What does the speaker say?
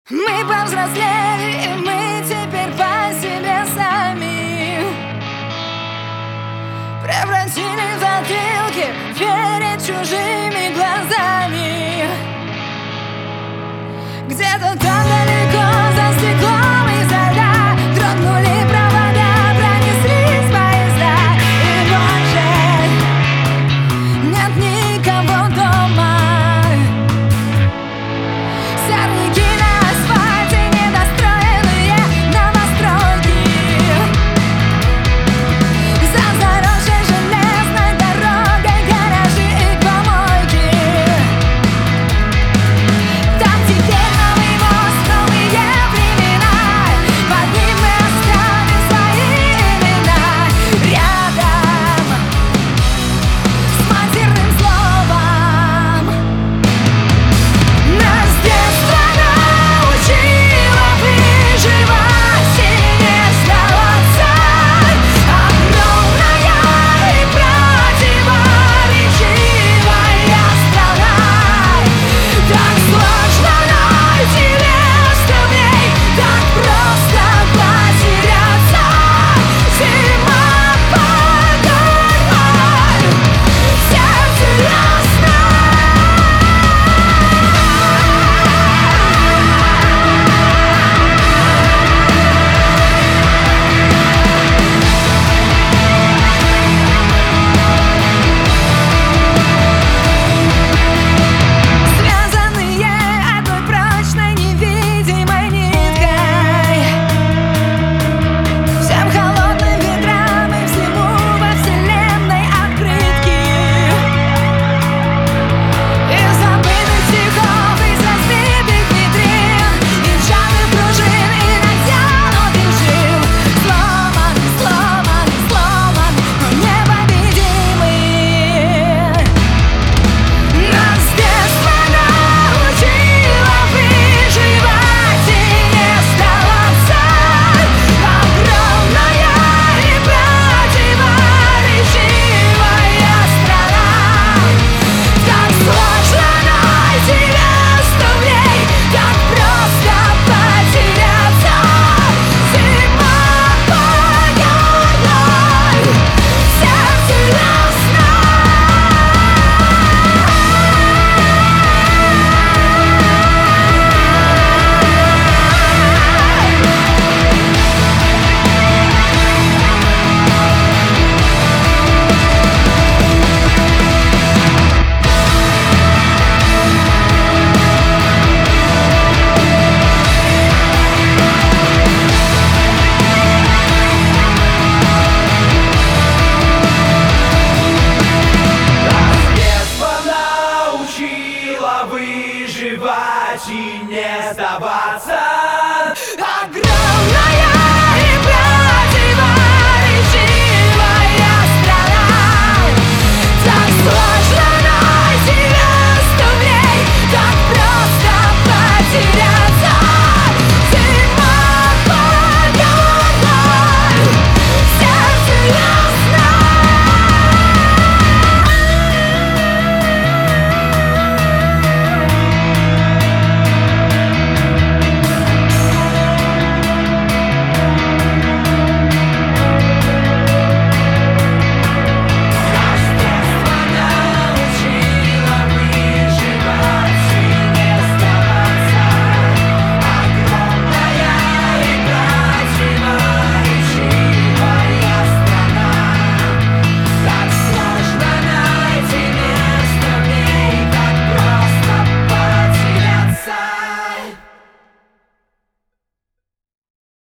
Мы повзрослели, и мы теперь по себе сами превратили затылки перед чужими глазами. Где-то там далеко за стеклом изо льда дрогнули провода, пронеслись поезда, и больше нет никого дома. Сорняки на асфальте, недостроенные новостройки, за заросшей железной дорогой гаражи и помойки. Там теперь новый мост, новые времена, под ним мы оставим свои имена. Рядом с матерным словом нас детство научило выживать и не сдаваться. Огромная и противоречивая страна. Так сложно найти место в ней, так просто потеряться. Зима по горло, сердце ясно. Связанные одной прочной невидимой ниткой, всем холодным ветрам и всему во вселенной открытки. Из забытых стихов, из разбитых витрин, из сжатых пружин и натянутых жил. Сломаны, сломаны, сломаны, но непобедимы. Нас детство научило выживать и не сдаваться. Огромная и противоречивая страна. Так сложно найти место в ней, так просто потеряться. Зима по горло, сердце ясно. Детство научило выживать и не сдаваться. Огромная